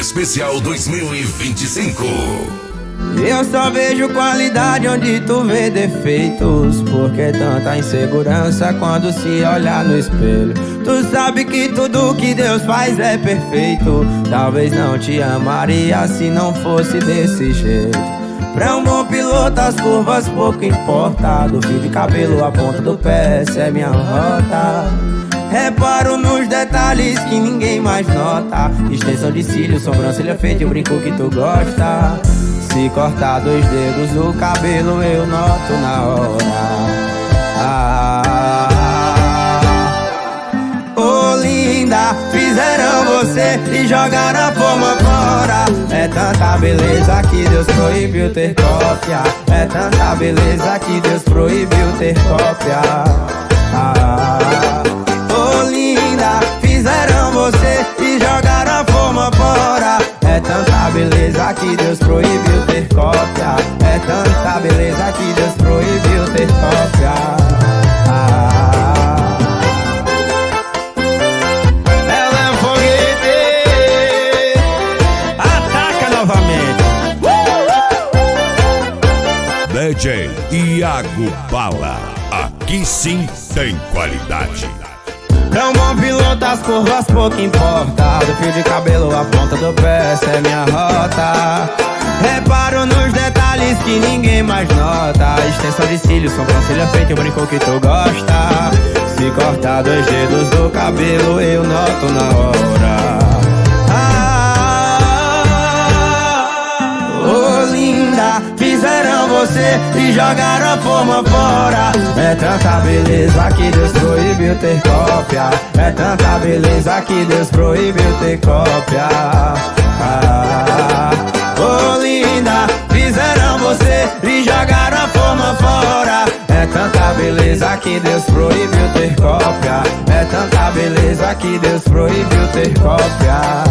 Especial 2025. Eu só vejo qualidade onde tu vê defeitos. Por que tanta insegurança quando se olha no espelho? Tu sabe que tudo que Deus faz é perfeito. Talvez não te amaria se não fosse desse jeito. Pra um bom piloto as curvas pouco importa. Do fio de cabelo à ponta do pé, essa é minha rota. Reparo nos detalhes que ninguém mais nota. Extensão de cílios, sobrancelha feita e o brinco que tu gosta. Se cortar 2 dedos do cabelo eu noto na hora. Oh linda, fizeram você e jogaram a forma fora. É tanta beleza que Deus proibiu ter cópia. É tanta beleza que Deus proibiu ter cópia. Oh linda, fizeram você e jogaram a forma fora. É tanta beleza que Deus proibiu ter cópia. É tanta beleza que Deus proibiu ter cópia. Ela é um foguete. Ataca novamente. DJ Iago Bala. Aqui sim tem qualidade. Pra um bom piloto as curvas pouco importa. Do fio de cabelo à ponta do pé, essa é minha rota. Reparo nos detalhes que ninguém mais nota. Extensão de cílios, sobrancelha feita e o brinco que tu gosta. Se cortar 2 dedos do cabelo eu noto na hora. Oh linda, fizeram você e jogaram a forma fora. É tanta beleza que Deus proibiu ter cópia. É tanta beleza que Deus proibiu ter cópia. Oh linda, fizeram você e jogaram a forma fora. É tanta beleza que Deus proibiu ter cópia. É tanta beleza que Deus proibiu ter cópia.